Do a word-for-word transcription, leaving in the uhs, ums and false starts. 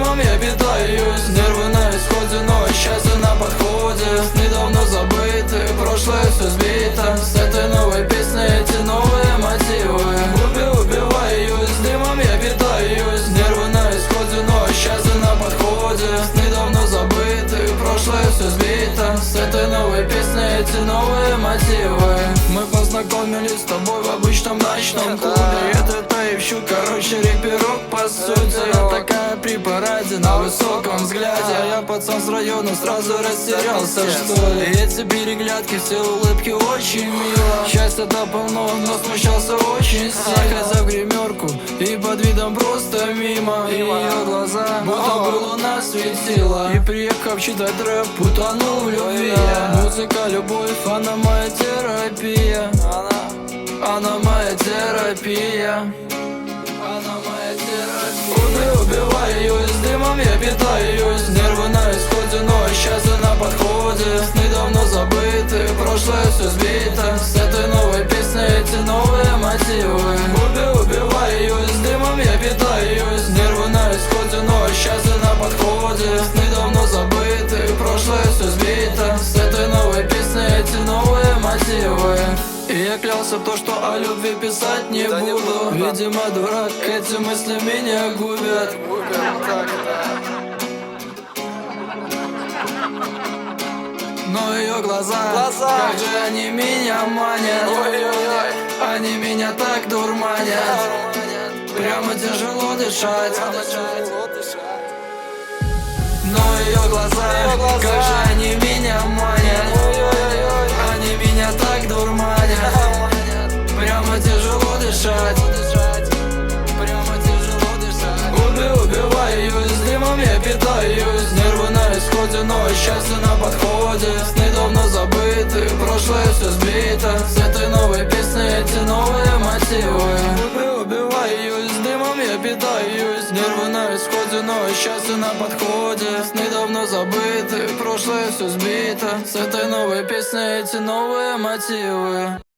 дымом я питаюсь. Нервы на исходе, но счастье на подходе. Сны давно забыты, прошлое все сбито. С этой новой песней эти новые мотивы. Уби, убиваюсь, дымом я питаюсь. Нервы на исходе, но счастье на подходе. Сны давно забыты, прошлое все сбито. С этой новой песней эти новые мотивы. Мы познакомились с тобой в обычном ночном клубе. Это таивщу, короче, рэперок по сути. Я такая при параде на высоком взгляде. А я пацан с района, сразу растерялся, что ли. Эти переглядки, все улыбки очень мило. Счастья-то полно, но смущался очень сильно. Хотя в гримерку и под видом просто мимо. И ее глаза, будто бы луна светила. И приехав читать рэп, утонул в любви. Музыка, любовь, она моя терапия. Она моя терапия. Она моя терапия. Уби, убиваюсь, дымом я питаюсь. Нервы на исходе, но счастье на подходе. Сны давно забыты, прошлое все сбито. С этой новой песней эти новые мотивы. Уби, убиваюсь, дымом я питаюсь. Нервы на исходе, но счастье на подходе. Сны давно забыты, прошлое все сбито. С этой новой песней эти новые мотивы. И я клялся в то, что о любви писать не да буду. Не Видимо, дурак, эти мысли меня губят. Но ее глаза, глаза, как же они меня манят. Ой-ой-ой. Они меня так дурманят. Прямо тяжело дышать. Но ее глаза, глаза, как же они меня манят. Ой-ой-ой. Они меня так дурманят. Прямо тяжело дышать. Прямо тяжело дышать. Уби, убиваюсь, дымом я питаюсь. Нервы на исходе, но счастье на подходе. Сны давно забыты, прошлое все сбито. С этой новой песней эти новые мотивы. Уби, убиваюсь, дымом я питаюсь. Нервы на исходе, но счастье на подходе. Сны давно забыты, прошлое все сбито. С этой новой песней эти новые мотивы.